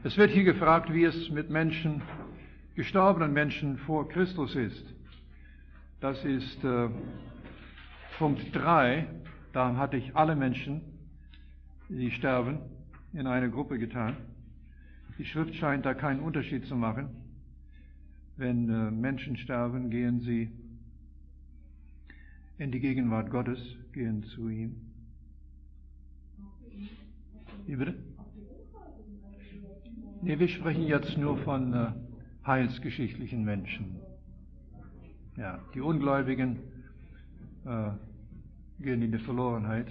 Es wird hier gefragt, wie es mit Menschen, gestorbenen Menschen vor Christus ist. Das ist Punkt 3. Da hatte ich alle Menschen, die sterben, in eine Gruppe getan. Die Schrift scheint da keinen Unterschied zu machen. Wenn Menschen sterben, gehen sie in die Gegenwart Gottes, gehen zu ihm. Wie bitte? Nee, wir sprechen jetzt nur von heilsgeschichtlichen Menschen. Ja, die Ungläubigen gehen in die Verlorenheit.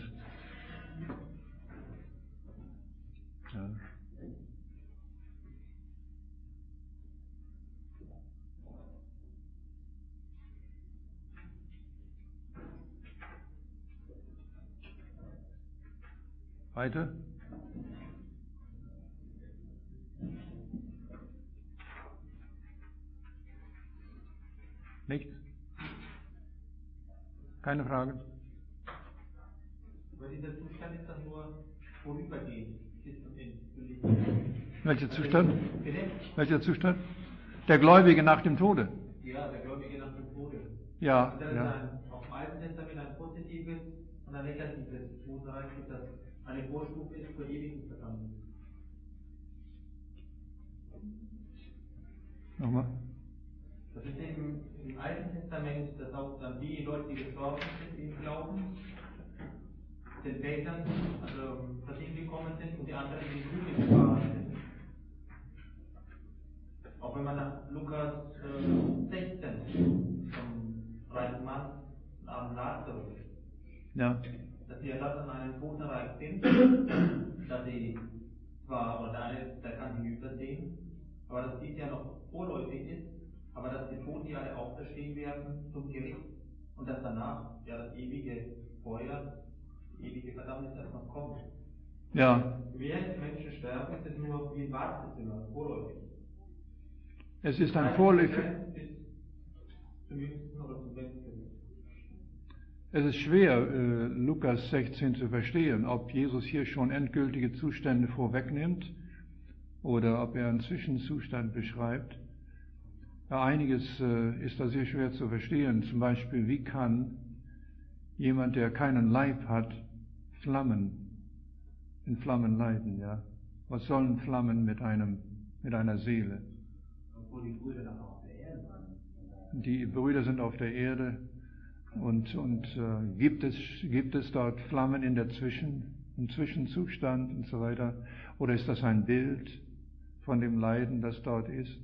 Ja. Weiter? Nichts? Keine Fragen? Aber dieser Zustand ist dann nur vorübergehend. Welcher Zustand? Bitte? Welcher Zustand? Der Gläubige nach dem Tode. Ja, der Gläubige nach dem Tode. Ja. Und das Ja. ist auch im Alten Testament ein positives und ein negatives Totenreich, das eine Vorstufe ist für ewigen Verdammnis. Nochmal. Das ist eben im Alten Testament, dass auch dann die Leute, die gestorben sind im Glauben, den Vätern, also dorthin gekommen sind und die anderen, die in Juden gefahren sind. Auch wenn man nach Lukas 16 vom reichen Mann am Lazarus, Ja. dass sie ja dort an einem Totenreich sind, dass sie zwar, oder der eine, der kann hinübersehen, aber dass dies ja noch vorläufig ist, aber dass die Toten ja alle auferstehen werden zum Gericht und dass danach ja das ewige Feuer, die ewige Verdammnis erst noch kommt. Ja. Während Menschen sterben, ist es nur wie ein Wartezimmer, vorläufig. Es ist ein vorläufig. Zum jüngsten oder zum letzten. Es ist schwer, Lukas 16 zu verstehen, ob Jesus hier schon endgültige Zustände vorwegnimmt oder ob er einen Zwischenzustand beschreibt. Ja, einiges ist da sehr schwer zu verstehen. Zum Beispiel, wie kann jemand, der keinen Leib hat, in Flammen leiden? Ja? Was sollen Flammen mit einer Seele? Obwohl die Brüder dann auch auf der Erde waren. Die Brüder sind auf der Erde und gibt es dort Flammen im Zwischenzustand und so weiter? Oder ist das ein Bild von dem Leiden, das dort ist?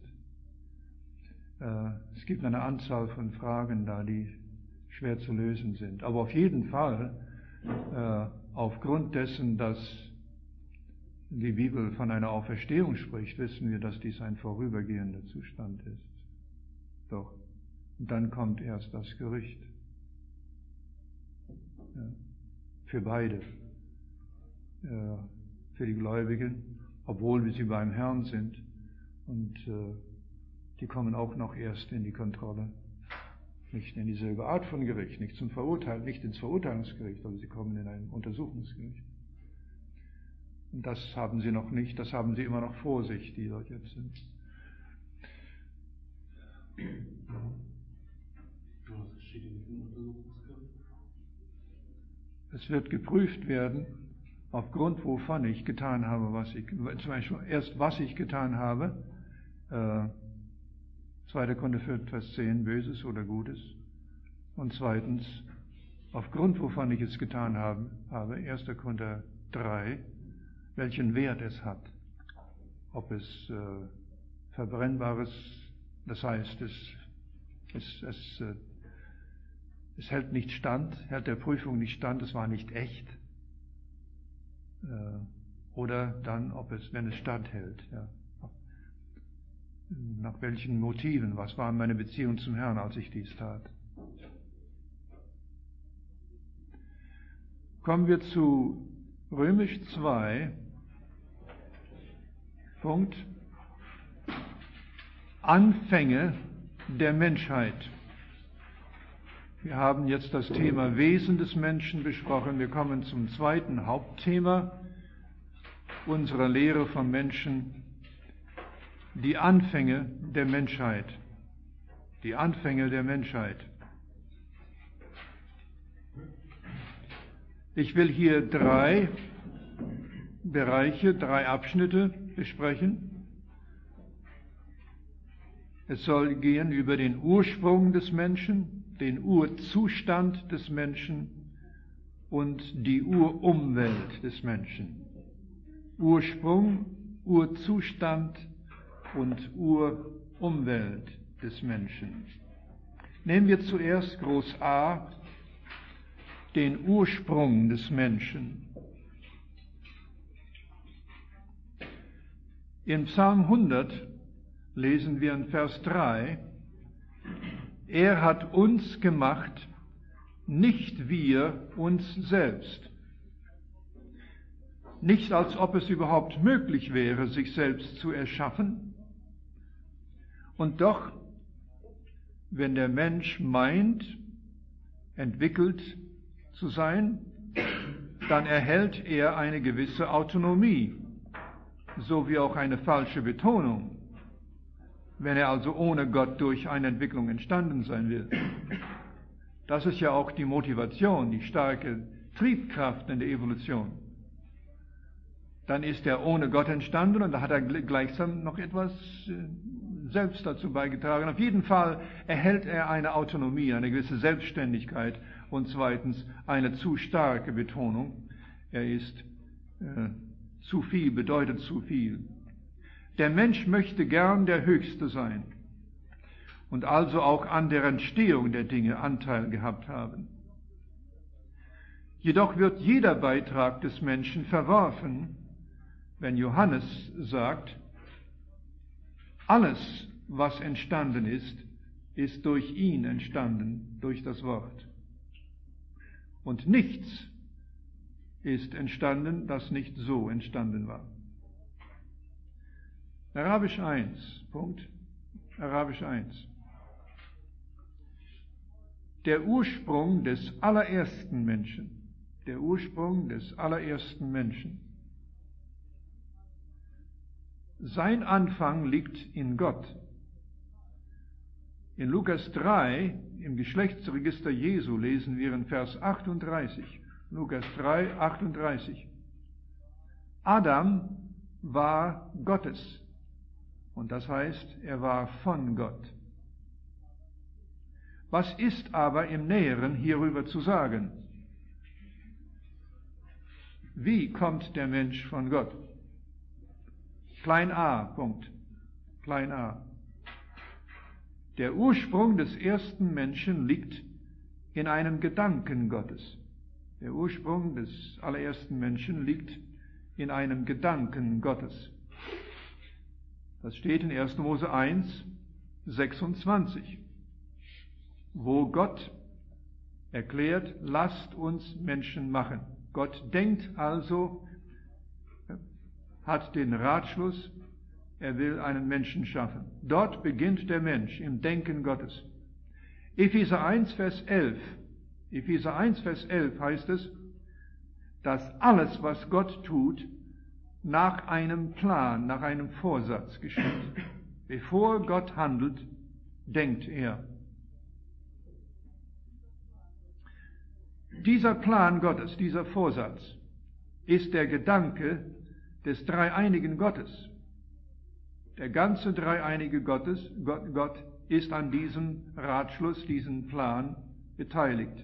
Es gibt eine Anzahl von Fragen da, die schwer zu lösen sind. Aber auf jeden Fall, aufgrund dessen, dass die Bibel von einer Auferstehung spricht, wissen wir, dass dies ein vorübergehender Zustand ist. Doch. Und dann kommt erst das Gericht. Ja. Für beide. Für die Gläubigen, obwohl wir sie beim Herrn sind. Und die kommen auch noch erst in die Kontrolle. Nicht in dieselbe Art von Gericht, nicht ins Verurteilungsgericht, aber sie kommen in ein Untersuchungsgericht. Und das haben sie noch nicht, das haben sie immer noch vor sich, die dort jetzt sind. Was geschieht in diesem Untersuchungsgericht? Es wird geprüft werden, aufgrund wovon ich getan habe, zum Beispiel erst was ich getan habe, 2. Korinther 4, Vers 10, Böses oder Gutes. Und zweitens, aufgrund wovon ich es getan habe, 1. Korinther 3, welchen Wert es hat. Ob es verbrennbares, das heißt, es hält nicht stand, hält der Prüfung nicht stand, es war nicht echt. Oder dann, wenn es standhält. Ja. Nach welchen Motiven, was war meine Beziehung zum Herrn, als ich dies tat. Kommen wir zu Römisch 2, Punkt, Anfänge der Menschheit. Wir haben jetzt das Thema Wesen des Menschen besprochen. Wir kommen zum zweiten Hauptthema unserer Lehre vom Menschen, die Anfänge der Menschheit. Die Anfänge der Menschheit. Ich will hier 3 Bereiche, 3 Abschnitte besprechen. Es soll gehen über den Ursprung des Menschen, den Urzustand des Menschen und die Urumwelt des Menschen. Ursprung, Urzustand und Urumwelt des Menschen. Nehmen wir zuerst Groß A, den Ursprung des Menschen. In Psalm 100 lesen wir in Vers 3, er hat uns gemacht, nicht wir uns selbst. Nicht als ob es überhaupt möglich wäre, sich selbst zu erschaffen. Und doch, wenn der Mensch meint, entwickelt zu sein, dann erhält er eine gewisse Autonomie, so wie auch eine falsche Betonung, wenn er also ohne Gott durch eine Entwicklung entstanden sein will. Das ist ja auch die Motivation, die starke Triebkraft in der Evolution. Dann ist er ohne Gott entstanden und da hat er gleichsam noch etwas selbst dazu beigetragen. Auf jeden Fall erhält er eine Autonomie, eine gewisse Selbstständigkeit und zweitens eine zu starke Betonung. Er ist zu viel, bedeutet zu viel. Der Mensch möchte gern der Höchste sein und also auch an der Entstehung der Dinge Anteil gehabt haben. Jedoch wird jeder Beitrag des Menschen verworfen, wenn Johannes sagt, alles, was entstanden ist, ist durch ihn entstanden, durch das Wort. Und nichts ist entstanden, das nicht so entstanden war. Arabisch 1, Punkt. Arabisch 1. Der Ursprung des allerersten Menschen. Der Ursprung des allerersten Menschen. Sein Anfang liegt in Gott. In Lukas 3, im Geschlechtsregister Jesu, lesen wir in Vers 38. Lukas 3, 38. Adam war Gottes. Und das heißt, er war von Gott. Was ist aber im Näheren hierüber zu sagen? Wie kommt der Mensch von Gott? Klein a, Punkt. Klein a. Der Ursprung des ersten Menschen liegt in einem Gedanken Gottes. Der Ursprung des allerersten Menschen liegt in einem Gedanken Gottes. Das steht in 1. Mose 1, 26, wo Gott erklärt, lasst uns Menschen machen. Gott denkt also, hat den Ratschluss, er will einen Menschen schaffen. Dort beginnt der Mensch im Denken Gottes. Epheser 1, Vers 11. Epheser 1, Vers 11 heißt es, dass alles, was Gott tut, nach einem Plan, nach einem Vorsatz geschieht. Bevor Gott handelt, denkt er. Dieser Plan Gottes, dieser Vorsatz, ist der Gedanke des dreieinigen Gottes. Der ganze dreieinige Gott ist an diesem Ratschluss, diesem Plan beteiligt.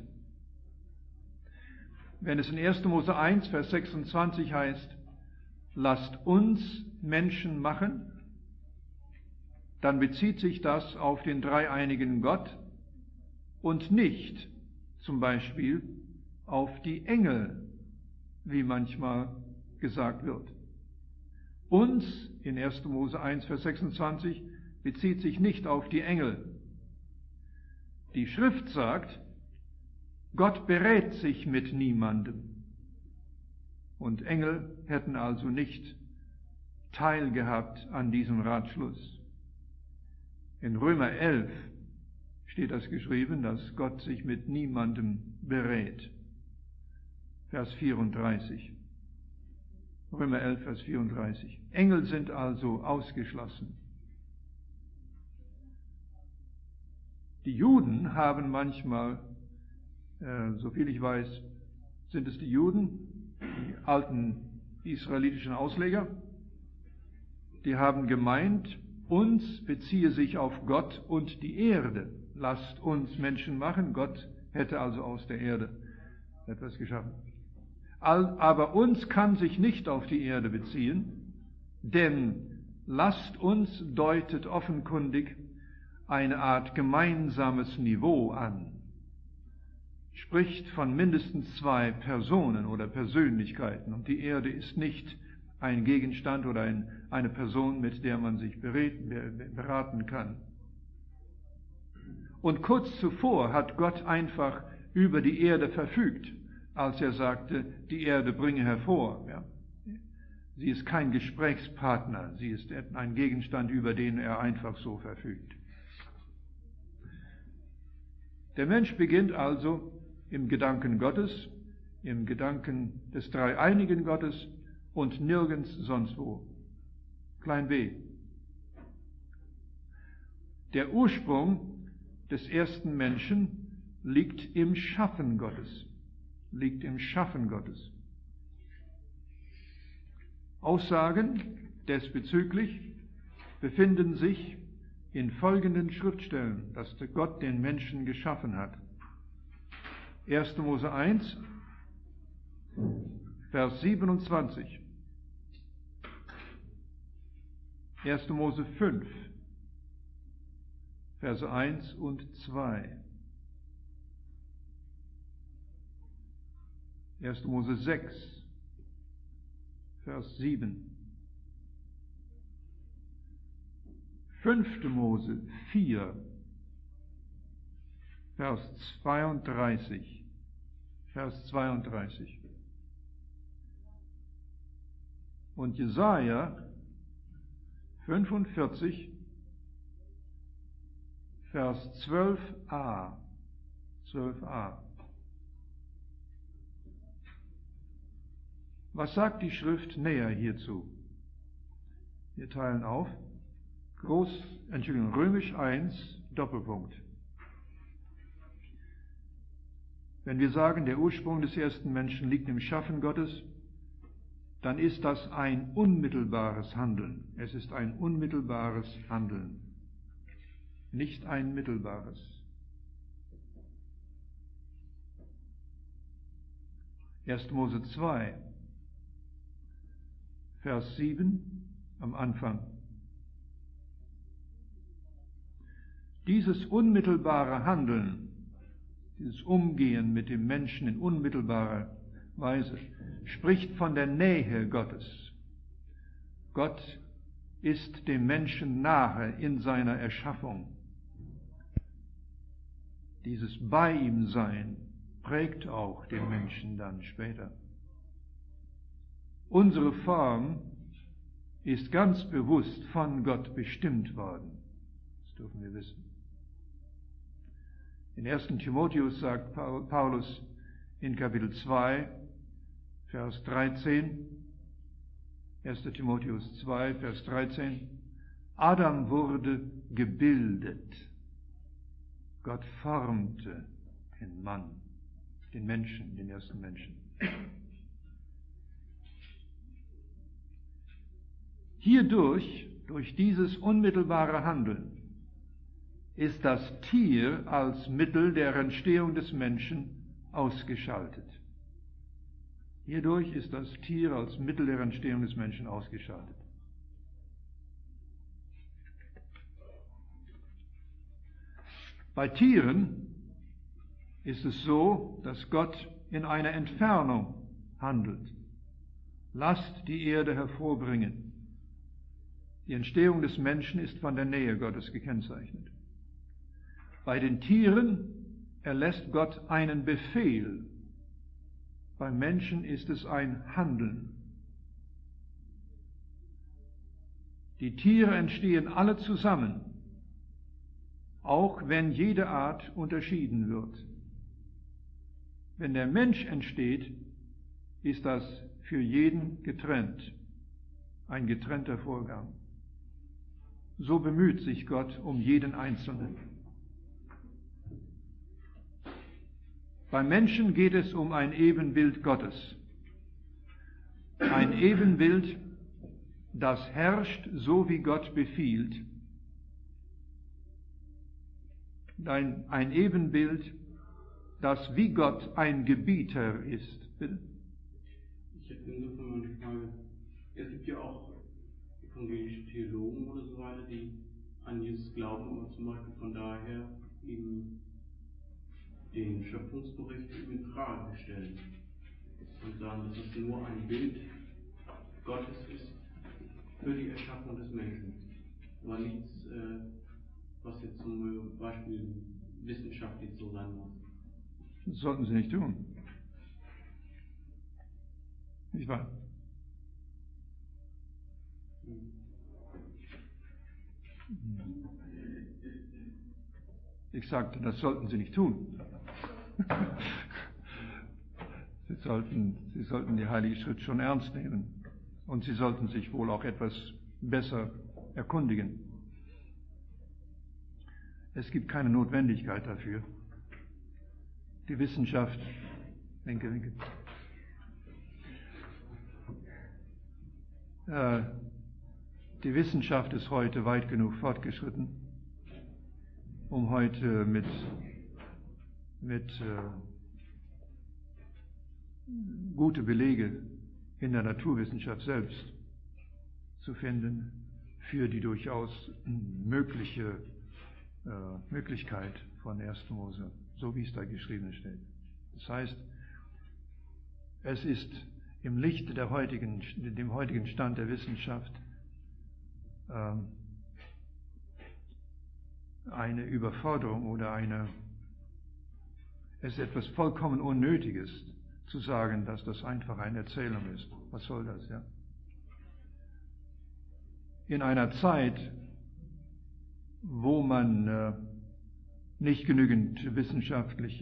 Wenn es in 1. Mose 1, Vers 26 heißt, lasst uns Menschen machen, dann bezieht sich das auf den dreieinigen Gott und nicht zum Beispiel auf die Engel, wie manchmal gesagt wird. Uns in 1. Mose 1, Vers 26 bezieht sich nicht auf die Engel. Die Schrift sagt, Gott berät sich mit niemandem. Und Engel hätten also nicht teilgehabt an diesem Ratschluss. In Römer 11 steht das geschrieben, dass Gott sich mit niemandem berät. Vers 34. Römer 11, Vers 34. Engel sind also ausgeschlossen. Die Juden haben manchmal, soviel ich weiß, sind es die Juden, die alten israelitischen Ausleger, die haben gemeint, uns beziehe sich auf Gott und die Erde. Lasst uns Menschen machen. Gott hätte also aus der Erde etwas geschaffen. Aber uns kann sich nicht auf die Erde beziehen, denn lasst uns deutet offenkundig eine Art gemeinsames Niveau an, spricht von mindestens 2 Personen oder Persönlichkeiten, und die Erde ist nicht ein Gegenstand oder eine Person, mit der man sich beraten kann. Und kurz zuvor hat Gott einfach über die Erde verfügt, als er sagte, die Erde bringe hervor. Ja. Sie ist kein Gesprächspartner, sie ist ein Gegenstand, über den er einfach so verfügt. Der Mensch beginnt also im Gedanken Gottes, im Gedanken des dreieinigen Gottes und nirgends sonst wo. Klein b. Der Ursprung des ersten Menschen liegt im Schaffen Gottes. Aussagen desbezüglich befinden sich in folgenden Schriftstellen, dass Gott den Menschen geschaffen hat. 1. Mose 1, Vers 27. 1. Mose 5, Verse 1 und 2. 1. Mose 6, Vers 7. 5. Mose 4, Vers 32. Und Jesaja 45, Vers 12a. Was sagt die Schrift näher hierzu? Wir teilen auf. Römisch 1, Doppelpunkt. Wenn wir sagen, der Ursprung des ersten Menschen liegt im Schaffen Gottes, dann ist das ein unmittelbares Handeln. Es ist ein unmittelbares Handeln, nicht ein mittelbares. 1. Mose 2, Vers 7 am Anfang. Dieses unmittelbare Handeln, dieses Umgehen mit dem Menschen in unmittelbarer Weise, spricht von der Nähe Gottes. Gott ist dem Menschen nahe in seiner Erschaffung. Dieses Bei ihm Sein prägt auch den Menschen dann später. Unsere Form ist ganz bewusst von Gott bestimmt worden. Das dürfen wir wissen. In 1. Timotheus sagt Paulus in Kapitel 2, Vers 13, 1. Timotheus 2, Vers 13, Adam wurde gebildet. Gott formte den Mann, den Menschen, den ersten Menschen. Hierdurch, durch dieses unmittelbare Handeln, ist das Tier als Mittel der Entstehung des Menschen ausgeschaltet. Hierdurch ist das Tier als Mittel der Entstehung des Menschen ausgeschaltet. Bei Tieren ist es so, dass Gott in einer Entfernung handelt. Lasst die Erde hervorbringen. Die Entstehung des Menschen ist von der Nähe Gottes gekennzeichnet. Bei den Tieren erlässt Gott einen Befehl. Beim Menschen ist es ein Handeln. Die Tiere entstehen alle zusammen, auch wenn jede Art unterschieden wird. Wenn der Mensch entsteht, ist das für jeden getrennt, ein getrennter Vorgang. So bemüht sich Gott um jeden Einzelnen. Beim Menschen geht es um ein Ebenbild Gottes. Ein Ebenbild, das herrscht, so wie Gott befiehlt. Ein Ebenbild, das wie Gott ein Gebieter ist. Bitte? Ich hätte insofern mal eine Frage. Es gibt ja auch evangelische Theologen oder so weiter, die an Jesus glauben, aber zum Beispiel von daher eben den Schöpfungsbericht in Frage stellen und sagen, dass es nur ein Bild Gottes ist für die Erschaffung des Menschen, aber nichts, was jetzt zum Beispiel wissenschaftlich so sein muss. Das sollten Sie nicht tun. Nicht wahr? Ich sagte, das sollten Sie nicht tun. Sie sollten die Heilige Schrift schon ernst nehmen. Und Sie sollten sich wohl auch etwas besser erkundigen. Es gibt keine Notwendigkeit dafür. Die Wissenschaft, winke. Die Wissenschaft ist heute weit genug fortgeschritten, um heute mit gute Belege in der Naturwissenschaft selbst zu finden für die durchaus mögliche Möglichkeit von 1. Mose, so wie es da geschrieben steht. Das heißt, es ist im Lichte dem heutigen Stand der Wissenschaft eine Überforderung oder es ist etwas vollkommen Unnötiges zu sagen, dass das einfach eine Erzählung ist. Was soll das, ja? In einer Zeit, wo man nicht genügend wissenschaftliches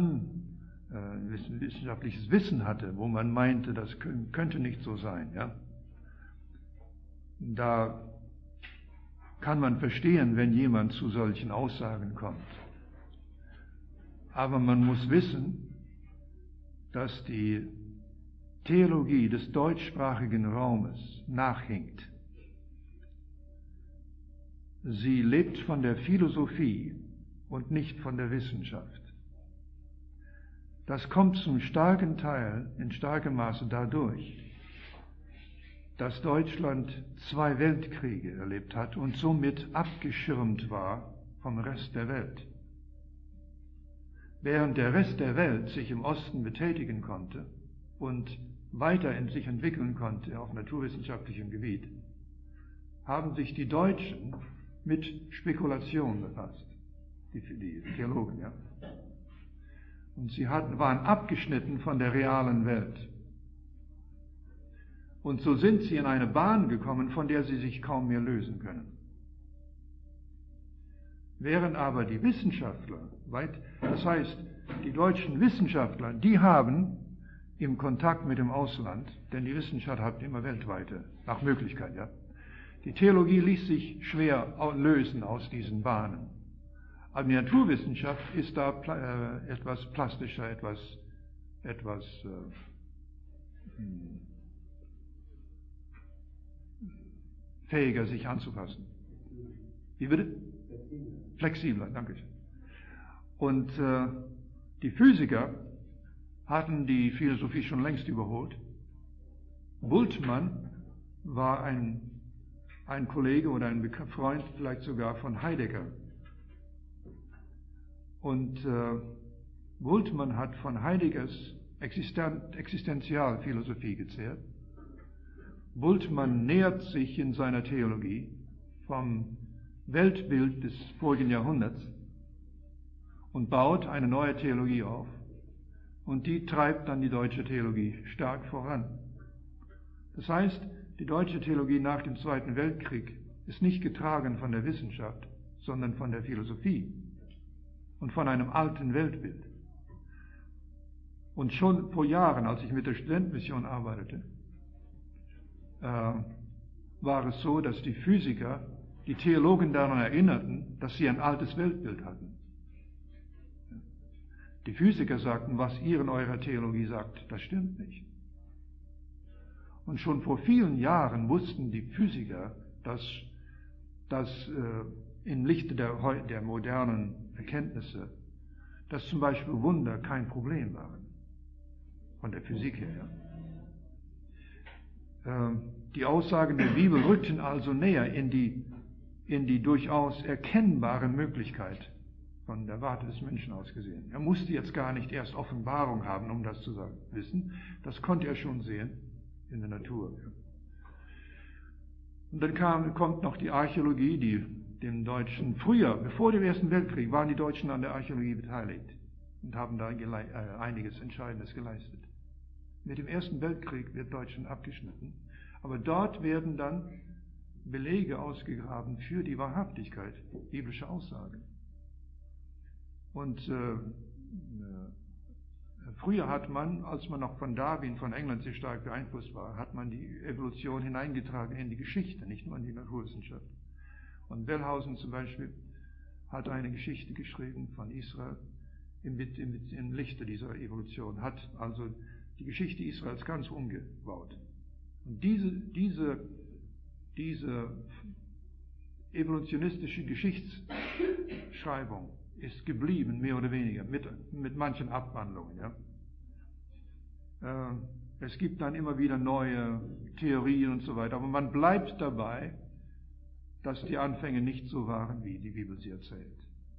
Wissen hatte, wo man meinte, das könnte nicht so sein, ja? Da kann man verstehen, wenn jemand zu solchen Aussagen kommt. Aber man muss wissen, dass die Theologie des deutschsprachigen Raumes nachhinkt. Sie lebt von der Philosophie und nicht von der Wissenschaft. Das kommt zum starken Teil, in starkem Maße dadurch, dass Deutschland 2 Weltkriege erlebt hat und somit abgeschirmt war vom Rest der Welt. Während der Rest der Welt sich im Osten betätigen konnte und weiter sich entwickeln konnte auf naturwissenschaftlichem Gebiet, haben sich die Deutschen mit Spekulation befasst, die Theologen, ja. Und sie waren abgeschnitten von der realen Welt. Und so sind sie in eine Bahn gekommen, von der sie sich kaum mehr lösen können. Während aber die Wissenschaftler, das heißt, die deutschen Wissenschaftler, die haben im Kontakt mit dem Ausland, denn die Wissenschaft hat immer weltweite, nach Möglichkeit, ja. Die Theologie ließ sich schwer lösen aus diesen Bahnen. Aber die Naturwissenschaft ist da etwas plastischer, etwas fähiger, sich anzupassen. Wie bitte? Flexibler, danke schön. Und die Physiker hatten die Philosophie schon längst überholt. Bultmann war ein Kollege oder ein Freund vielleicht sogar von Heidegger. Und Bultmann hat von Heideggers Existenzialphilosophie gezehrt. Bultmann nähert sich in seiner Theologie vom Weltbild des vorigen Jahrhunderts und baut eine neue Theologie auf. Und die treibt dann die deutsche Theologie stark voran. Das heißt, die deutsche Theologie nach dem Zweiten Weltkrieg ist nicht getragen von der Wissenschaft, sondern von der Philosophie und von einem alten Weltbild. Und schon vor Jahren, als ich mit der Studentenmission arbeitete, war es so, dass die Physiker die Theologen daran erinnerten, dass sie ein altes Weltbild hatten. Die Physiker sagten, was ihr in eurer Theologie sagt, das stimmt nicht. Und schon vor vielen Jahren wussten die Physiker, dass im Lichte der modernen Erkenntnisse, dass zum Beispiel Wunder kein Problem waren, von der Physik her. Die Aussagen der Bibel rückten also näher in die durchaus erkennbare Möglichkeit von der Warte des Menschen aus gesehen. Er musste jetzt gar nicht erst Offenbarung haben, um das zu wissen. Das konnte er schon sehen in der Natur. Und dann kommt noch die Archäologie, die den Deutschen früher, bevor dem Ersten Weltkrieg, waren die Deutschen an der Archäologie beteiligt und haben da einiges Entscheidendes geleistet. Mit dem Ersten Weltkrieg wird Deutschland abgeschnitten, aber dort werden dann Belege ausgegraben für die Wahrhaftigkeit biblischer Aussagen. Und früher hat man, als man noch von Darwin, von England sehr stark beeinflusst war, hat man die Evolution hineingetragen in die Geschichte, nicht nur in die Naturwissenschaft. Und Wellhausen zum Beispiel hat eine Geschichte geschrieben von Israel im Lichte dieser Evolution, hat also die Geschichte Israels ganz umgebaut. Und diese evolutionistische Geschichtsschreibung ist geblieben, mehr oder weniger, mit manchen Abwandlungen. Ja. Es gibt dann immer wieder neue Theorien und so weiter, aber man bleibt dabei, dass die Anfänge nicht so waren, wie die Bibel sie erzählt.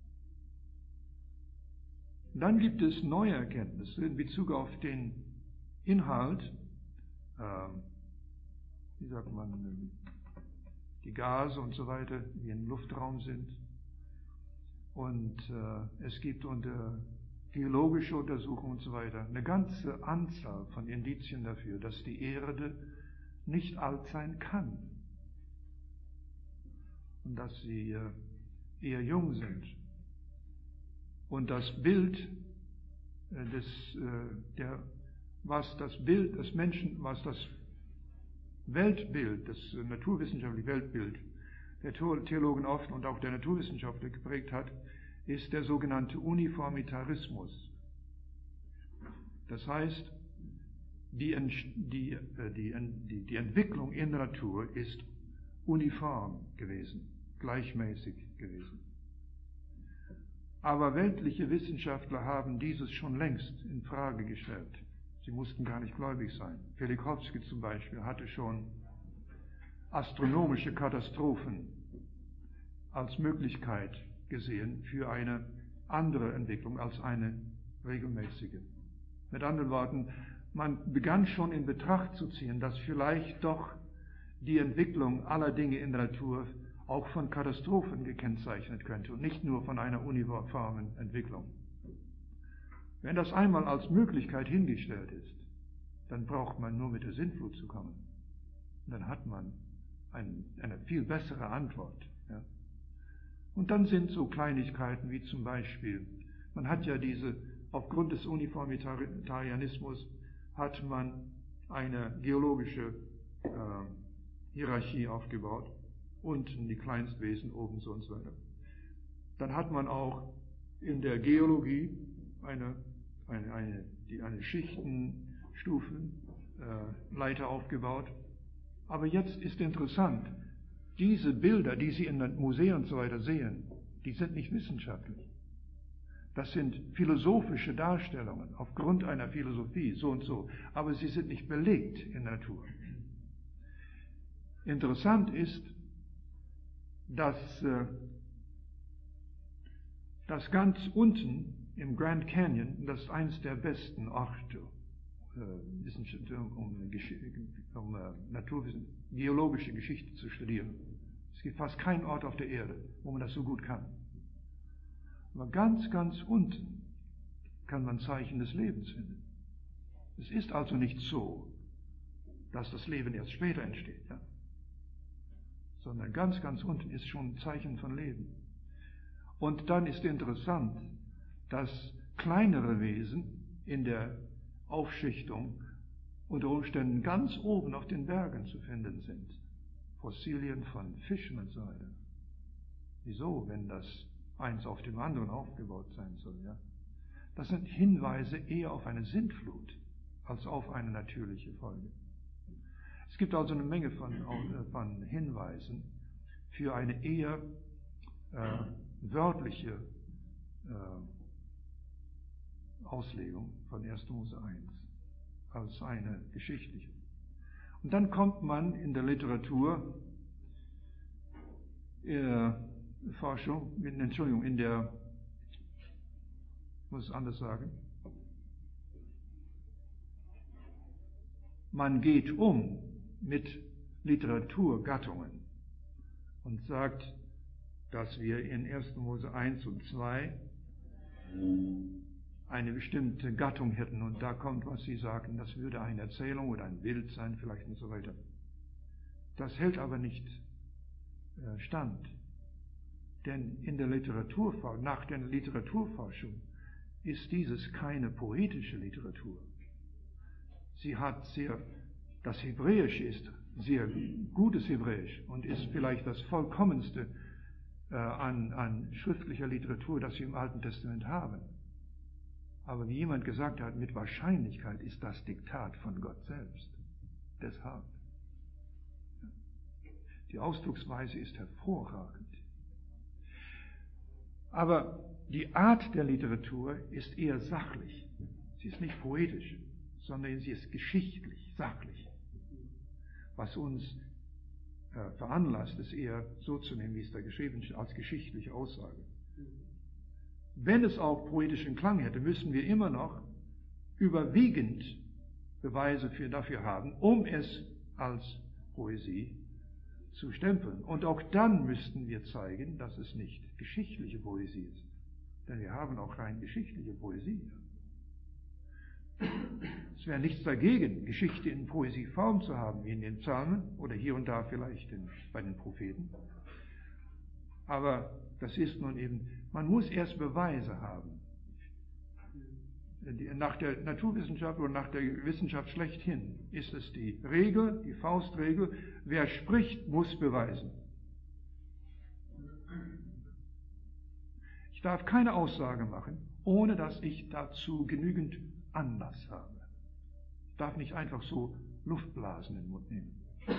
Dann gibt es neue Erkenntnisse in Bezug auf den Inhalt, wie sagt man, die Gase und so weiter, die im Luftraum sind. Und es gibt unter geologische Untersuchungen und so weiter eine ganze Anzahl von Indizien dafür, dass die Erde nicht alt sein kann und dass sie eher jung sind. Und das Bild was das Weltbild, das naturwissenschaftliche Weltbild der Theologen oft und auch der Naturwissenschaftler geprägt hat, ist der sogenannte Uniformitarismus. Das heißt, die Entwicklung in der Natur ist uniform gewesen, gleichmäßig gewesen. Aber weltliche Wissenschaftler haben dieses schon längst in Frage gestellt. Sie mussten gar nicht gläubig sein. Velikovsky zum Beispiel hatte schon astronomische Katastrophen als Möglichkeit gesehen für eine andere Entwicklung als eine regelmäßige. Mit anderen Worten, man begann schon in Betracht zu ziehen, dass vielleicht doch die Entwicklung aller Dinge in der Natur auch von Katastrophen gekennzeichnet könnte und nicht nur von einer uniformen Entwicklung. Wenn das einmal als Möglichkeit hingestellt ist, dann braucht man nur mit der Sintflut zu kommen. Und dann hat man eine viel bessere Antwort. Ja. Und dann sind so Kleinigkeiten wie zum Beispiel, man hat ja aufgrund des Uniformitarianismus hat man eine geologische Hierarchie aufgebaut. Unten die Kleinstwesen, oben so und so weiter. Dann hat man auch in der Geologie eine Schichtenstufenleiter aufgebaut. Aber jetzt ist interessant, diese Bilder, die Sie in den Museen und so weiter sehen, die sind nicht wissenschaftlich. Das sind philosophische Darstellungen aufgrund einer Philosophie, so und so. Aber sie sind nicht belegt in der Natur. Interessant ist, dass ganz unten im Grand Canyon, das ist eines der besten Orte, um geologische Geschichte zu studieren. Es gibt fast keinen Ort auf der Erde, wo man das so gut kann. Aber ganz, ganz unten kann man Zeichen des Lebens finden. Es ist also nicht so, dass das Leben erst später entsteht, ja? Sondern ganz, ganz unten ist schon ein Zeichen von Leben. Und dann ist interessant, dass kleinere Wesen in der Aufschichtung unter Umständen ganz oben auf den Bergen zu finden sind. Fossilien von Fischen und so weiter. Wieso, wenn das eins auf dem anderen aufgebaut sein soll, ja? Das sind Hinweise eher auf eine Sintflut als auf eine natürliche Folge. Es gibt also eine Menge von Hinweisen für eine eher wörtliche Auslegung von 1. Mose 1 als eine geschichtliche. Und dann kommt man in der Literatur, Forschung, in der, ich muss es anders sagen, man geht um mit Literaturgattungen und sagt, dass wir in 1. Mose 1 und 2 eine bestimmte Gattung hätten und da kommt, was Sie sagen, das würde eine Erzählung oder ein Bild sein, vielleicht und so weiter. Das hält aber nicht stand. Denn nach der Literaturforschung ist dieses keine poetische Literatur. Das Hebräische ist sehr gutes Hebräisch und ist vielleicht das vollkommenste an schriftlicher Literatur, das wir im Alten Testament haben. Aber wie jemand gesagt hat, mit Wahrscheinlichkeit ist das Diktat von Gott selbst. Deshalb. Die Ausdrucksweise ist hervorragend. Aber die Art der Literatur ist eher sachlich. Sie ist nicht poetisch, sondern sie ist geschichtlich, sachlich. Was uns veranlasst, es eher so zu nehmen, wie es da geschrieben ist, als geschichtliche Aussage. Wenn es auch poetischen Klang hätte, müssen wir immer noch überwiegend Beweise dafür haben, um es als Poesie zu stempeln. Und auch dann müssten wir zeigen, dass es nicht geschichtliche Poesie ist. Denn wir haben auch rein geschichtliche Poesie. Es wäre nichts dagegen, Geschichte in Poesieform zu haben, wie in den Psalmen oder hier und da vielleicht bei den Propheten. Aber das ist nun eben, man muss erst Beweise haben. Nach der Naturwissenschaft oder nach der Wissenschaft schlechthin ist es die Regel, die Faustregel, wer spricht, muss beweisen. Ich darf keine Aussage machen, ohne dass ich dazu genügend Anlass habe. Ich darf nicht einfach so Luftblasen in den Mund nehmen.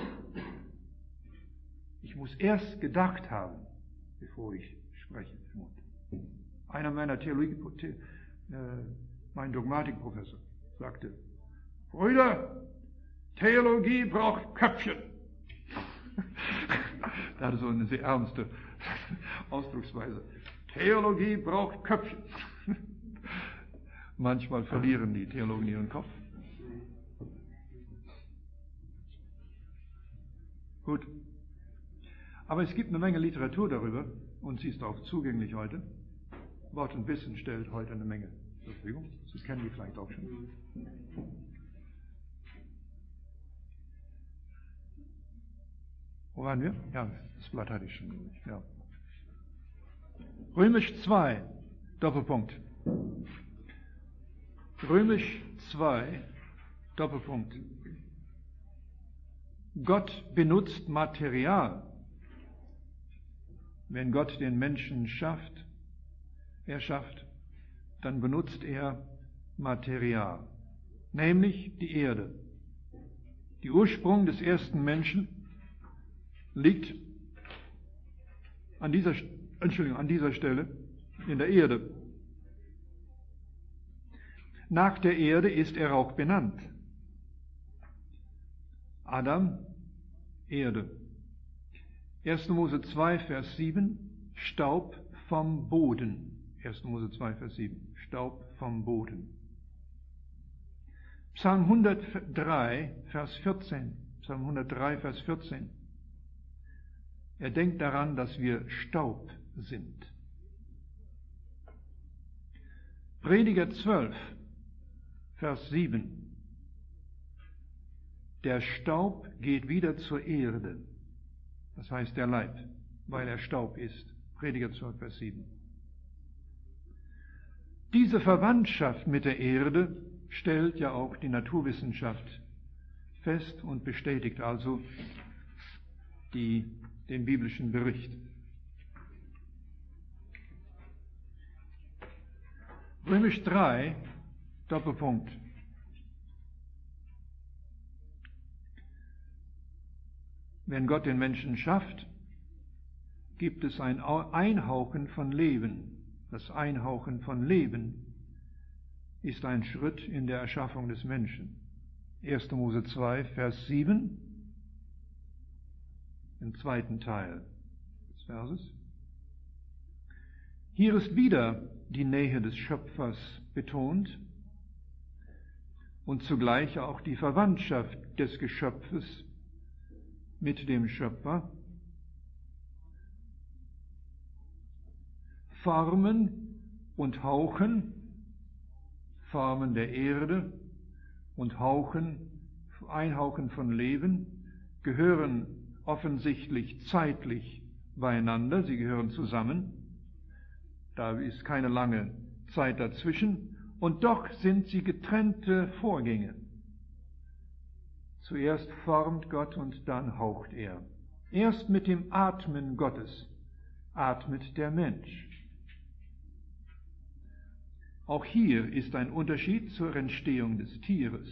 Ich muss erst gedacht haben, bevor ich spreche. Einer meiner mein Dogmatikprofessor sagte, Brüder, Theologie braucht Köpfchen. Er hatte so eine sehr ernste Ausdrucksweise. Theologie braucht Köpfchen. Manchmal verlieren die Theologen ihren Kopf. Gut. Aber es gibt eine Menge Literatur darüber und sie ist auch zugänglich heute. Wort und Wissen stellt heute eine Menge zur Verfügung. Sie kennen die vielleicht auch schon. Wo waren wir? Ja, das Blatt hatte ich schon durch. Ja. Römisch 2, Doppelpunkt. Römisch 2, Doppelpunkt. Gott benutzt Material. Wenn Gott den Menschen schafft, dann benutzt er Material, nämlich die Erde. Der Ursprung des ersten Menschen liegt an dieser Stelle in der Erde. Nach der Erde ist er auch benannt. Adam, Erde. 1. Mose 2, Vers 7, Staub vom Boden. 1. Mose 2, Vers 7, Staub vom Boden. Psalm 103, Vers 14. Psalm 103, Vers 14. Er denkt daran, dass wir Staub sind. Prediger 12, Vers 7. Der Staub geht wieder zur Erde. Das heißt der Leib, weil er Staub ist. Prediger 12, Vers 7. Diese Verwandtschaft mit der Erde stellt ja auch die Naturwissenschaft fest und bestätigt also den biblischen Bericht. Römisch 3, Doppelpunkt. Wenn Gott den Menschen schafft, gibt es ein Einhauchen von Leben. Das Einhauchen von Leben ist ein Schritt in der Erschaffung des Menschen. 1. Mose 2, Vers 7, im zweiten Teil des Verses. Hier ist wieder die Nähe des Schöpfers betont und zugleich auch die Verwandtschaft des Geschöpfes mit dem Schöpfer. Formen und Hauchen, Formen der Erde und Hauchen, Einhauchen von Leben, gehören offensichtlich zeitlich beieinander, sie gehören zusammen. Da ist keine lange Zeit dazwischen, und doch sind sie getrennte Vorgänge. Zuerst formt Gott und dann haucht er. Erst mit dem Atmen Gottes atmet der Mensch. Auch hier ist ein Unterschied zur Entstehung des Tieres.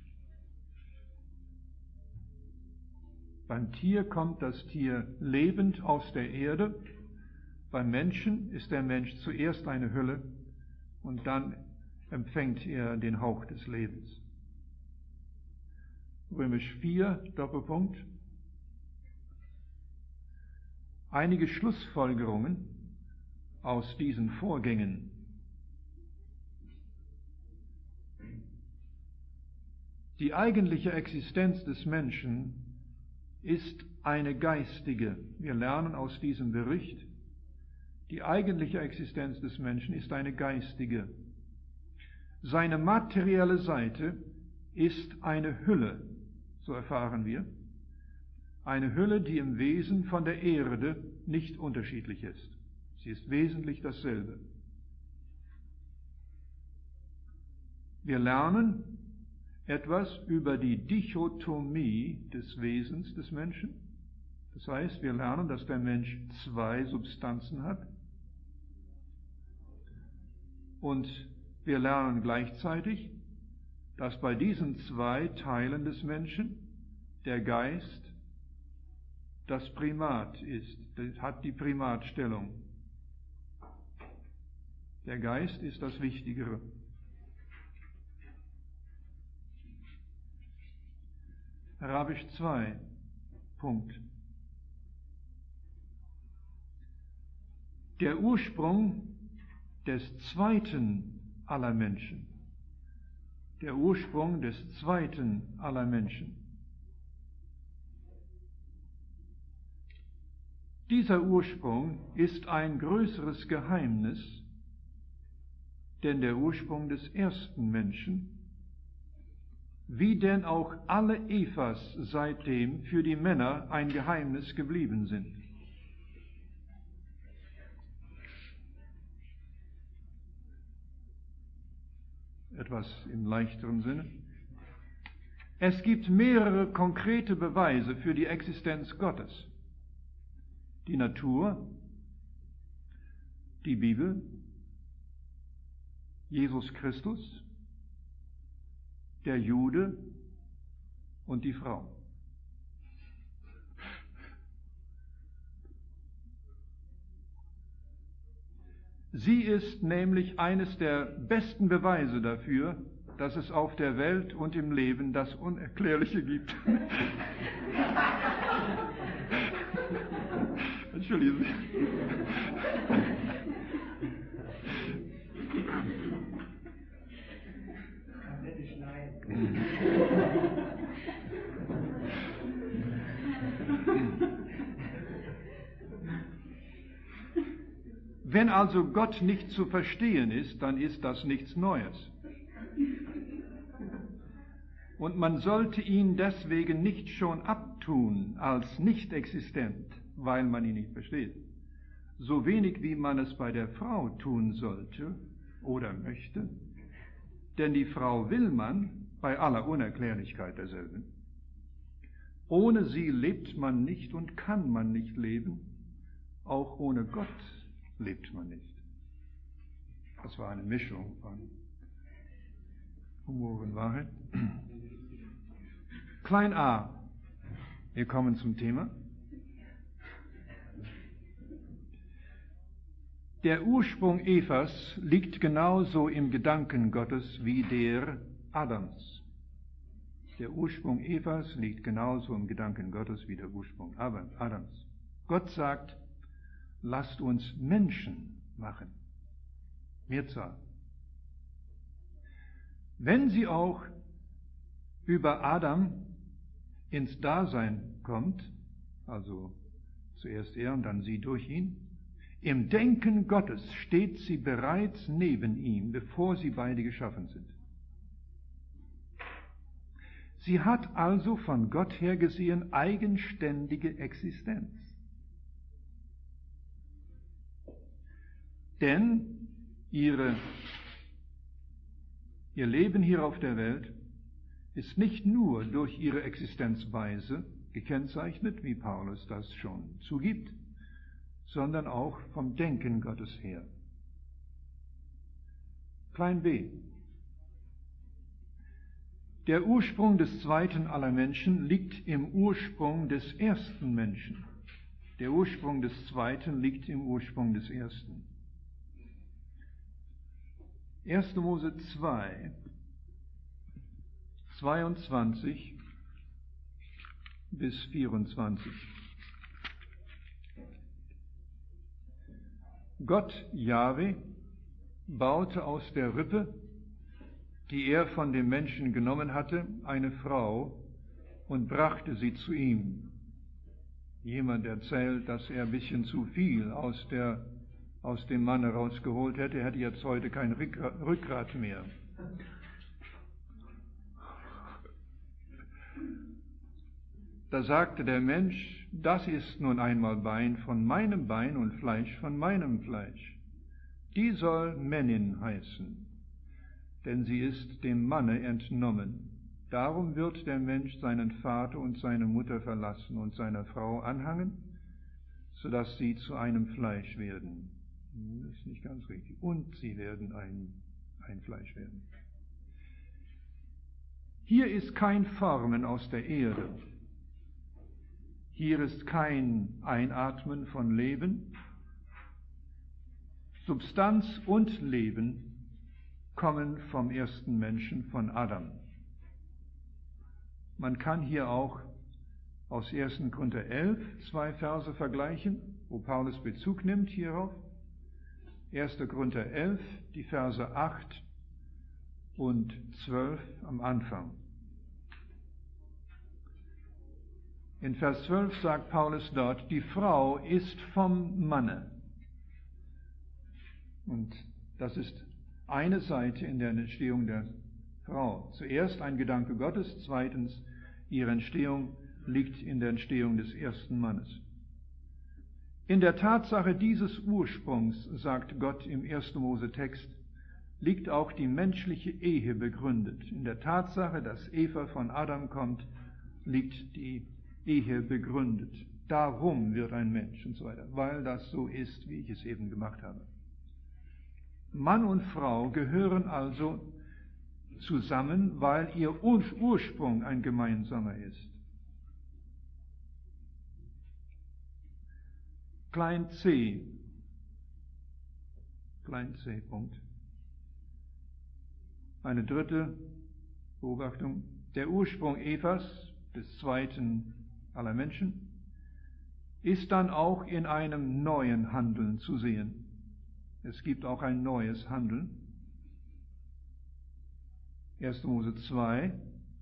Beim Tier kommt das Tier lebend aus der Erde. Beim Menschen ist der Mensch zuerst eine Hülle und dann empfängt er den Hauch des Lebens. Römisch 4, Doppelpunkt. Einige Schlussfolgerungen aus diesen Vorgängen. Die eigentliche Existenz des Menschen ist eine geistige. Wir lernen aus diesem Bericht, die eigentliche Existenz des Menschen ist eine geistige. Seine materielle Seite ist eine Hülle, so erfahren wir. Eine Hülle, die im Wesen von der Erde nicht unterschiedlich ist. Sie ist wesentlich dasselbe. Wir lernen etwas über die Dichotomie des Wesens des Menschen. Das heißt, wir lernen, dass der Mensch zwei Substanzen hat. Und wir lernen gleichzeitig, dass bei diesen zwei Teilen des Menschen der Geist das Primat ist, hat die Primatstellung. Der Geist ist das Wichtigere. Arabisch 2, Punkt. Der Ursprung des zweiten aller Menschen. Der Ursprung des zweiten aller Menschen. Dieser Ursprung ist ein größeres Geheimnis, denn der Ursprung des ersten Menschen, wie denn auch alle Evas seitdem für die Männer ein Geheimnis geblieben sind. Etwas im leichteren Sinne. Es gibt mehrere konkrete Beweise für die Existenz Gottes. Die Natur, die Bibel, Jesus Christus, der Jude und die Frau. Sie ist nämlich eines der besten Beweise dafür, dass es auf der Welt und im Leben das Unerklärliche gibt. Entschuldigen Sie. Wenn also Gott nicht zu verstehen ist, dann ist das nichts Neues. Und man sollte ihn deswegen nicht schon abtun als nicht existent, weil man ihn nicht versteht. So wenig wie man es bei der Frau tun sollte oder möchte, denn die Frau will man bei aller Unerklärlichkeit derselben. Ohne sie lebt man nicht und kann man nicht leben, auch ohne Gott lebt man nicht. Das war eine Mischung von Humor und Wahrheit. Klein a. Wir kommen zum Thema. Der Ursprung Evas liegt genauso im Gedanken Gottes wie der Adams. Der Ursprung Evas liegt genauso im Gedanken Gottes wie der Ursprung Adams. Gott sagt, lasst uns Menschen machen. Mehrzahl. Wenn sie auch über Adam ins Dasein kommt, also zuerst er und dann sie durch ihn, im Denken Gottes steht sie bereits neben ihm, bevor sie beide geschaffen sind. Sie hat also von Gott her gesehen eigenständige Existenz. Denn ihr Leben hier auf der Welt ist nicht nur durch ihre Existenzweise gekennzeichnet, wie Paulus das schon zugibt, sondern auch vom Denken Gottes her. Klein b. Der Ursprung des zweiten aller Menschen liegt im Ursprung des ersten Menschen. Der Ursprung des zweiten liegt im Ursprung des ersten. 1. Mose 2, 22 bis 24. Gott, Jahwe, baute aus der Rippe, die er von dem Menschen genommen hatte, eine Frau und brachte sie zu ihm. Jemand erzählt, dass er ein bisschen zu viel aus dem Mann herausgeholt hätte, er hätte jetzt heute kein Rückgrat mehr. Da sagte der Mensch, das ist nun einmal Bein von meinem Bein und Fleisch von meinem Fleisch. Die soll Männin heißen, denn sie ist dem Manne entnommen. Darum wird der Mensch seinen Vater und seine Mutter verlassen und seiner Frau anhangen, sodass sie zu einem Fleisch werden. Das ist nicht ganz richtig. Und sie werden ein Fleisch werden. Hier ist kein Formen aus der Erde. Hier ist kein Einatmen von Leben. Substanz und Leben kommen vom ersten Menschen, von Adam. Man kann hier auch aus 1. Korinther 11 2 Verse vergleichen, wo Paulus Bezug nimmt hierauf. 1. Korinther 11, die Verse 8 und 12 am Anfang. In Vers 12 sagt Paulus dort, die Frau ist vom Manne. Und das ist eine Seite in der Entstehung der Frau. Zuerst ein Gedanke Gottes, zweitens ihre Entstehung liegt in der Entstehung des ersten Mannes. In der Tatsache dieses Ursprungs, sagt Gott im 1. Mose-Text, liegt auch die menschliche Ehe begründet. In der Tatsache, dass Eva von Adam kommt, liegt die Ehe begründet. Darum wird ein Mensch und so weiter, weil das so ist, wie ich es eben gemacht habe. Mann und Frau gehören also zusammen, weil ihr Ursprung ein gemeinsamer ist. Klein c, Punkt. Eine dritte Beobachtung. Der Ursprung Evas, des zweiten aller Menschen, ist dann auch in einem neuen Handeln zu sehen. Es gibt auch ein neues Handeln. 1. Mose 2,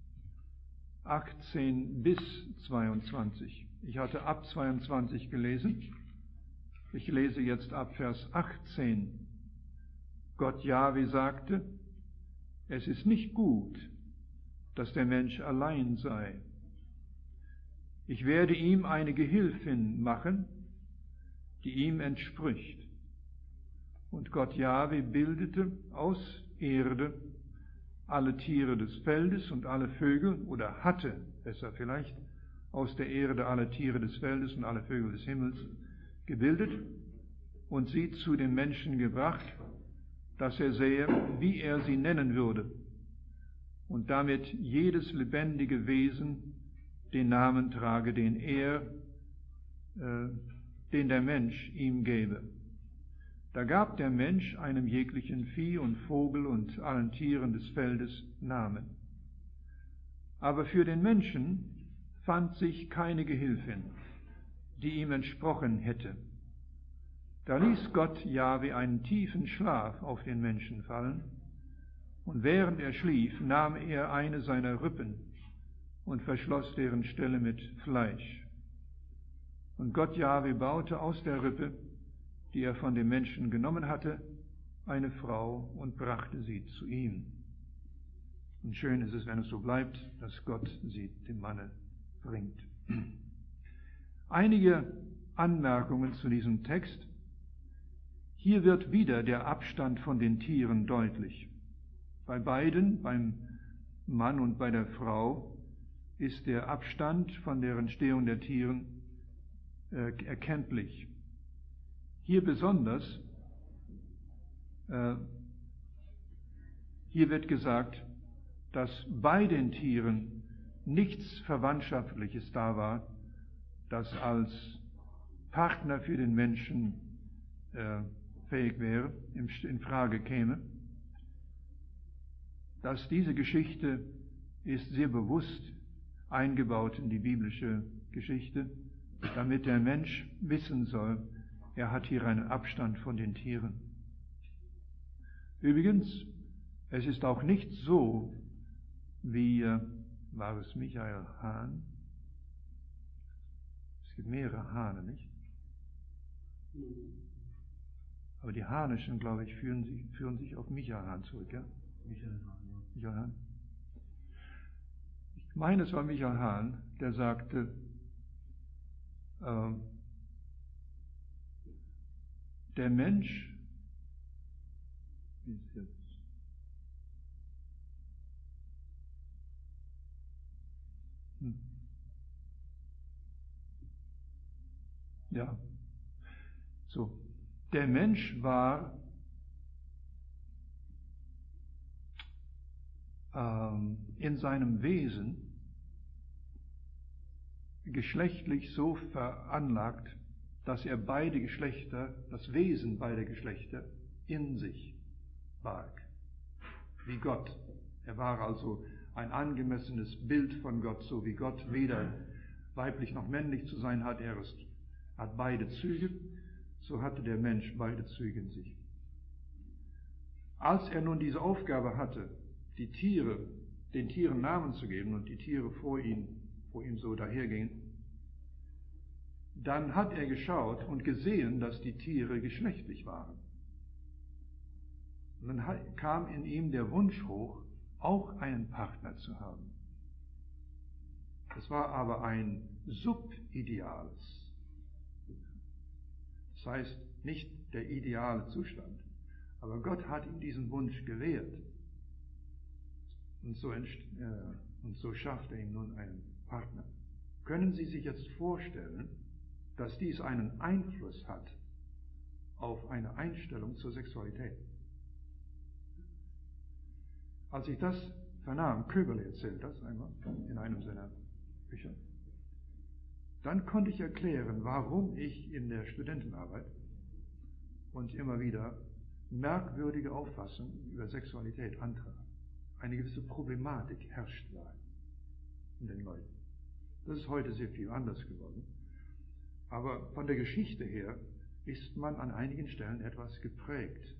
18 bis 22. Ich hatte ab 22 gelesen. Ich lese jetzt ab Vers 18. Gott Jahwe sagte, es ist nicht gut, dass der Mensch allein sei. Ich werde ihm eine Gehilfin machen, die ihm entspricht. Und Gott Jahwe bildete aus Erde alle Tiere des Feldes und alle Vögel, oder hatte, besser vielleicht, aus der Erde alle Tiere des Feldes und alle Vögel des Himmels gebildet und sie zu den Menschen gebracht, dass er sähe, wie er sie nennen würde, und damit jedes lebendige Wesen den Namen trage, den der Mensch ihm gebe. Da gab der Mensch einem jeglichen Vieh und Vogel und allen Tieren des Feldes Namen. Aber für den Menschen fand sich keine Gehilfin, die ihm entsprochen hätte. Da ließ Gott Jahwe einen tiefen Schlaf auf den Menschen fallen, und während er schlief, nahm er eine seiner Rippen und verschloss deren Stelle mit Fleisch. Und Gott Jahwe baute aus der Rippe, die er von dem Menschen genommen hatte, eine Frau und brachte sie zu ihm. Und schön ist es, wenn es so bleibt, dass Gott sie dem Manne bringt. Einige Anmerkungen zu diesem Text. Hier wird wieder der Abstand von den Tieren deutlich. Bei beiden, beim Mann und bei der Frau, ist der Abstand von der Entstehung der Tieren erkenntlich. Hier besonders, hier wird gesagt, dass bei den Tieren nichts Verwandtschaftliches da war, das als Partner für den Menschen fähig wäre, in Frage käme. Dass diese Geschichte ist sehr bewusst eingebaut in die biblische Geschichte, damit der Mensch wissen soll, er hat hier einen Abstand von den Tieren. Übrigens, es ist auch nicht so, wie, war es Michael Hahn? Es gibt mehrere Hahne, nicht? Aber die Hahnischen, glaube ich, führen sich auf Michael Hahn zurück, ja? Michael Hahn. Ich meine, es war Michael Hahn, der sagte, der Mensch, wie ist jetzt? Ja, so. Der Mensch war in seinem Wesen geschlechtlich so veranlagt, dass er beide Geschlechter, das Wesen beider Geschlechter in sich barg, wie Gott. Er war also ein angemessenes Bild von Gott, so wie Gott weder weiblich noch männlich zu sein hat. Er hat beide Züge, so hatte der Mensch beide Züge in sich. Als er nun diese Aufgabe hatte, den Tieren Namen zu geben und die Tiere vor ihm so dahergingen, dann hat er geschaut und gesehen, dass die Tiere geschlechtlich waren. Und dann kam in ihm der Wunsch hoch, auch einen Partner zu haben. Es war aber ein Subideales. Das heißt, nicht der ideale Zustand, aber Gott hat ihm diesen Wunsch gewährt. Und so schafft er ihm nun einen Partner. Können Sie sich jetzt vorstellen, dass dies einen Einfluss hat auf eine Einstellung zur Sexualität? Als ich das vernahm, Köberle erzählt das einmal in einem seiner Bücher, dann konnte ich erklären, warum ich in der Studentenarbeit und immer wieder merkwürdige Auffassungen über Sexualität antraf. Eine gewisse Problematik herrscht da in den Leuten. Das ist heute sehr viel anders geworden. Aber von der Geschichte her ist man an einigen Stellen etwas geprägt.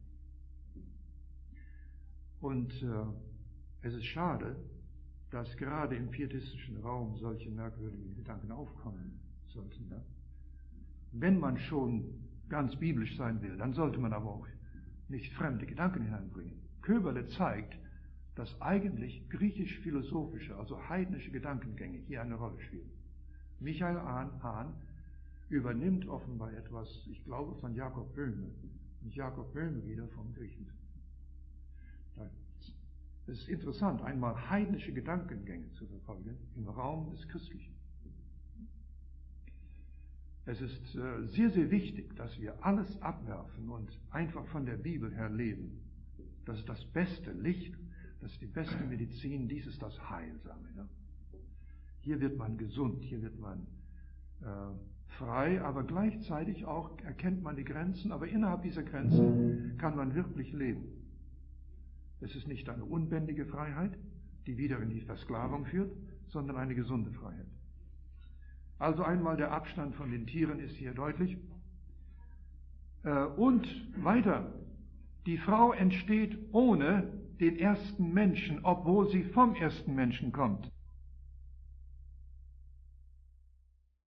Und es ist schade, dass gerade im pietistischen Raum solche merkwürdigen Gedanken aufkommen sollten. Ja? Wenn man schon ganz biblisch sein will, dann sollte man aber auch nicht fremde Gedanken hineinbringen. Köberle zeigt, dass eigentlich griechisch-philosophische, also heidnische Gedankengänge hier eine Rolle spielen. Michael Hahn übernimmt offenbar etwas, ich glaube, von Jakob Böhme und Jakob Böhme wieder vom Griechen. Es ist interessant, einmal heidnische Gedankengänge zu verfolgen im Raum des Christlichen. Es ist sehr, sehr wichtig, dass wir alles abwerfen und einfach von der Bibel her leben. Das ist das beste Licht, das ist die beste Medizin, dies ist das Heilsame. Ja? Hier wird man gesund, hier wird man frei, aber gleichzeitig auch erkennt man die Grenzen, aber innerhalb dieser Grenzen kann man wirklich leben. Es ist nicht eine unbändige Freiheit, die wieder in die Versklavung führt, sondern eine gesunde Freiheit. Also einmal der Abstand von den Tieren ist hier deutlich. Und weiter, die Frau entsteht ohne den ersten Menschen, obwohl sie vom ersten Menschen kommt.